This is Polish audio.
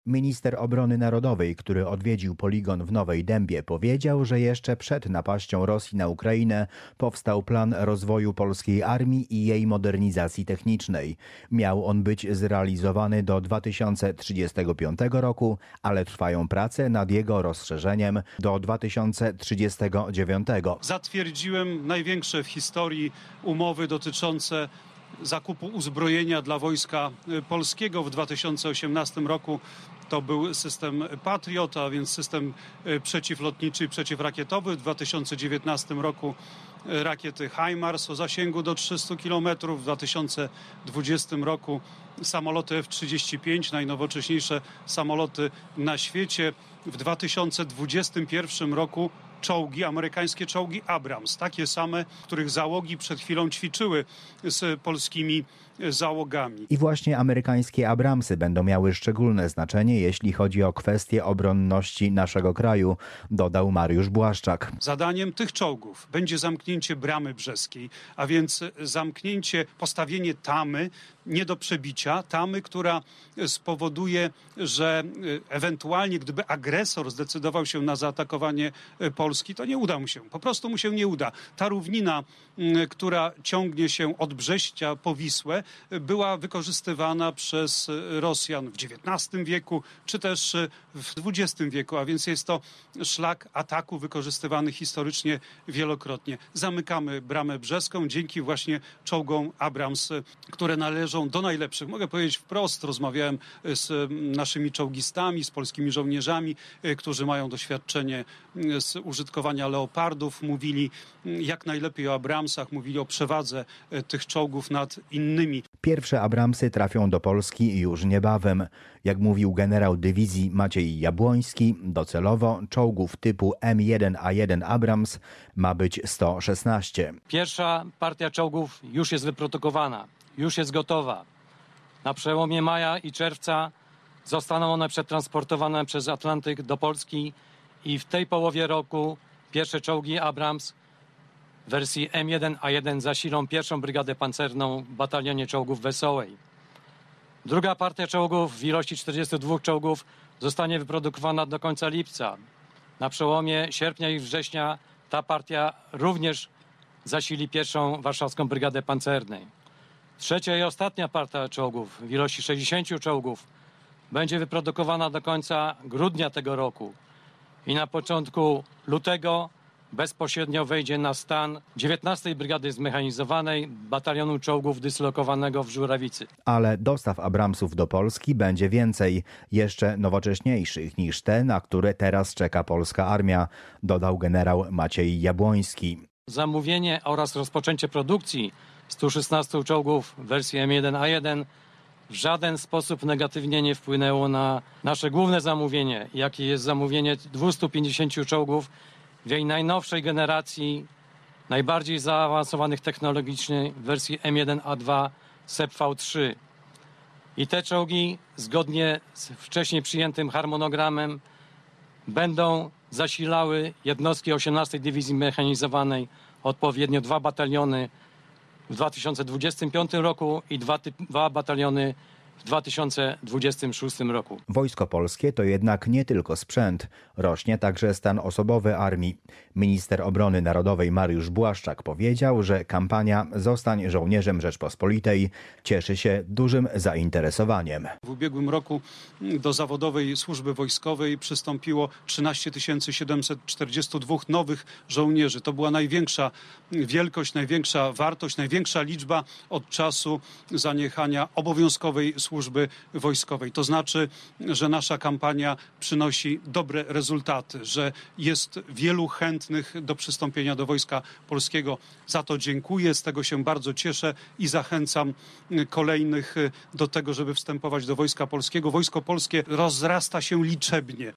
Minister Obrony Narodowej, który odwiedził poligon w Nowej Dębie, powiedział, że jeszcze przed napaścią Rosji na Ukrainę powstał plan rozwoju polskiej armii i jej modernizacji technicznej. Miał on być zrealizowany do 2035 roku, ale trwają prace nad jego rozszerzeniem do 2039. Zatwierdziłem największe w historii umowy dotyczące zakupu uzbrojenia dla Wojska Polskiego. W 2018 roku to był system Patriot, a więc system przeciwlotniczy i przeciwrakietowy. W 2019 roku rakiety HIMARS o zasięgu do 300 km. W 2020 roku samoloty F-35, najnowocześniejsze samoloty na świecie. W 2021 roku czołgi, amerykańskie czołgi Abrams, takie same, których załogi przed chwilą ćwiczyły z polskimi załogami. I właśnie amerykańskie Abramsy będą miały szczególne znaczenie, jeśli chodzi o kwestię obronności naszego kraju, dodał Mariusz Błaszczak. Zadaniem tych czołgów będzie zamknięcie bramy brzeskiej, a więc postawienie tamy nie do przebicia, tamy, która spowoduje, że ewentualnie gdyby agresor zdecydował się na zaatakowanie Polski, to nie uda mu się. Po prostu mu się nie uda. Ta równina, która ciągnie się od Brześcia po Wisłę, była wykorzystywana przez Rosjan w XIX wieku, czy też w XX wieku, a więc jest to szlak ataku wykorzystywany historycznie wielokrotnie. Zamykamy bramę brzeską dzięki właśnie czołgom Abrams, które należą do najlepszych. Mogę powiedzieć wprost, rozmawiałem z naszymi czołgistami, z polskimi żołnierzami, którzy mają doświadczenie z użytkowania leopardów. Mówili jak najlepiej o Abramsach, mówili o przewadze tych czołgów nad innymi. Pierwsze Abramsy trafią do Polski już niebawem. Jak mówił generał dywizji Maciej Jabłoński, docelowo czołgów typu M1A1 Abrams ma być 116. Pierwsza partia czołgów już jest wyprodukowana, już jest gotowa. Na przełomie maja i czerwca zostaną one przetransportowane przez Atlantyk do Polski i w tej połowie roku pierwsze czołgi Abrams w wersji M1A1 zasilą pierwszą brygadę pancerną w batalionie czołgów Wesołej. Druga partia czołgów w ilości 42 czołgów zostanie wyprodukowana do końca lipca. Na przełomie sierpnia i września ta partia również zasili pierwszą warszawską brygadę pancernej. Trzecia i ostatnia partia czołgów w ilości 60 czołgów będzie wyprodukowana do końca grudnia tego roku i na początku lutego bezpośrednio wejdzie na stan 19. Brygady Zmechanizowanej Batalionu Czołgów dyslokowanego w Żurawicy. Ale dostaw Abramsów do Polski będzie więcej, jeszcze nowocześniejszych niż te, na które teraz czeka polska armia, dodał generał Maciej Jabłoński. Zamówienie oraz rozpoczęcie produkcji 116 czołgów w wersji M1A1 w żaden sposób negatywnie nie wpłynęło na nasze główne zamówienie, jakie jest zamówienie 250 czołgów w jej najnowszej generacji, najbardziej zaawansowanych technologicznie w wersji M1A2 SEPV3. I te czołgi, zgodnie z wcześniej przyjętym harmonogramem, będą zasilały jednostki 18. Dywizji Mechanizowanej, odpowiednio 2 bataliony w 2025 roku i 2 bataliony w 2026 roku. Wojsko polskie to jednak nie tylko sprzęt. Rośnie także stan osobowy armii. Minister Obrony Narodowej Mariusz Błaszczak powiedział, że kampania Zostań żołnierzem Rzeczpospolitej cieszy się dużym zainteresowaniem. W ubiegłym roku do zawodowej służby wojskowej przystąpiło 13 742 nowych żołnierzy. To była największa wielkość, największa wartość, największa liczba od czasu zaniechania obowiązkowej służby wojskowej. To znaczy, że nasza kampania przynosi dobre rezultaty, że jest wielu chętnych do przystąpienia do Wojska Polskiego. Za to dziękuję, z tego się bardzo cieszę i zachęcam kolejnych do tego, żeby wstępować do Wojska Polskiego. Wojsko Polskie rozrasta się liczebnie.